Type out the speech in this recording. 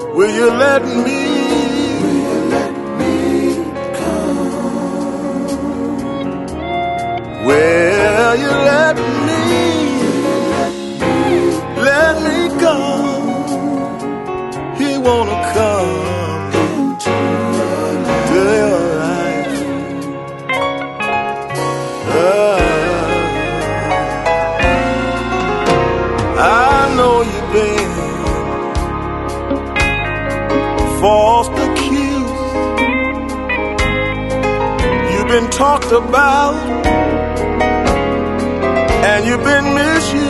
Will you let me come? Will you let me come? He wanna come into your life. I know you've been false accused. You've been talked about, and you've been misused.